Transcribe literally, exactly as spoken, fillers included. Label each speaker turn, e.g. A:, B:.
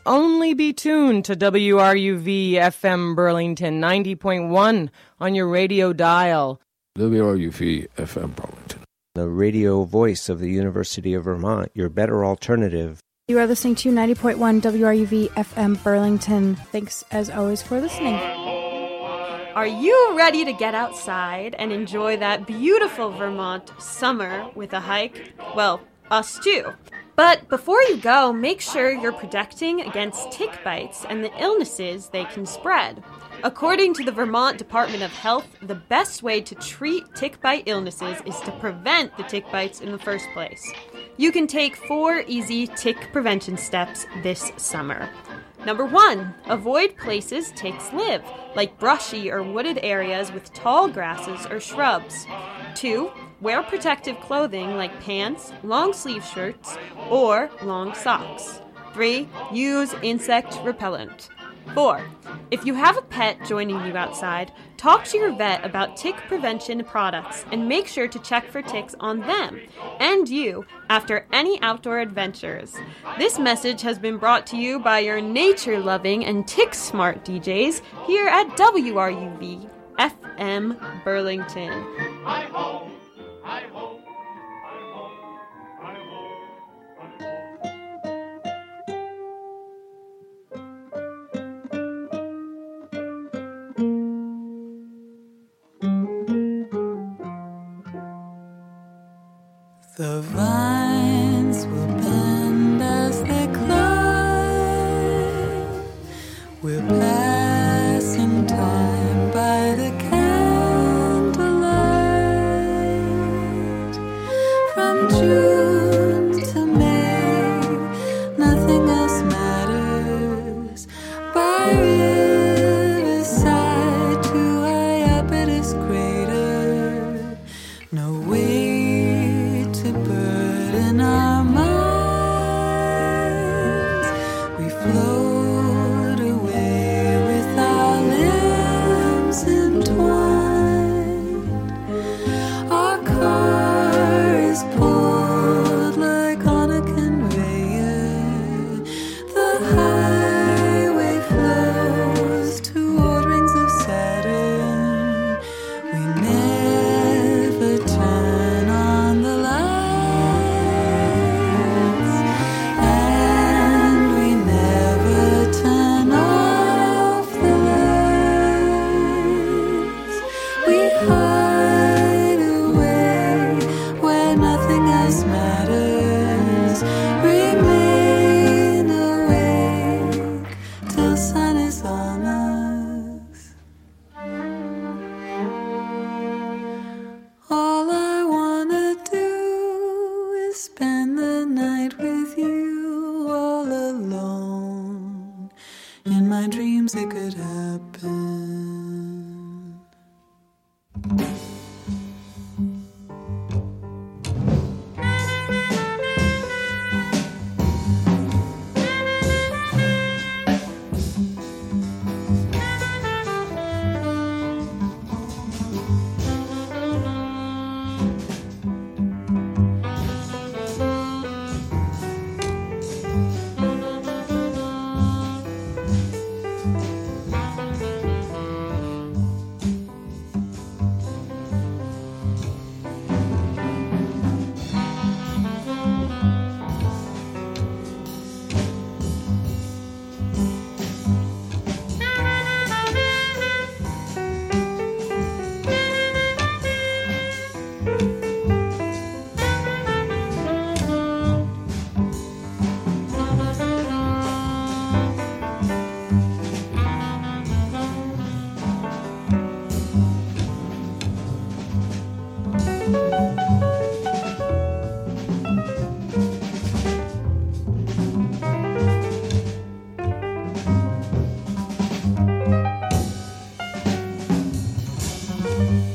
A: only be tuned to W R U V F M Burlington ninety point one on your radio dial.
B: W R U V F M Burlington,
C: the radio voice of the University of Vermont, your better alternative.
D: You are listening to ninety point one W R U V F M Burlington. Thanks, as always, for listening.
E: Are you ready to get outside and enjoy that beautiful Vermont summer with a hike? Well, us too. But before you go, make sure you're protecting against tick bites and the illnesses they can spread. According to the Vermont Department of Health, the best way to treat tick bite illnesses is to prevent the tick bites in the first place. You can take four easy tick prevention steps this summer. Number one, avoid places ticks live, like brushy or wooded areas with tall grasses or shrubs. Two, wear protective clothing like pants, long sleeve shirts, or long socks. Three, use insect repellent. Four, if you have a pet joining you outside, talk to your vet about tick prevention products and make sure to check for ticks on them and you after any outdoor adventures. This message has been brought to you by your nature-loving and tick-smart D Js here at W R U V F M Burlington. Hi-ho, hi-ho.
F: The vines will bend as they climb. We're passing time by the candlelight. From June to May, nothing else matters. By riverside to Iapetus crater, no way to burden our minds. We float away with our limbs entwined. Our car is pulled like on a conveyor. The highway flows toward rings of Saturn. We never turn on the light. It could happen. Thank you.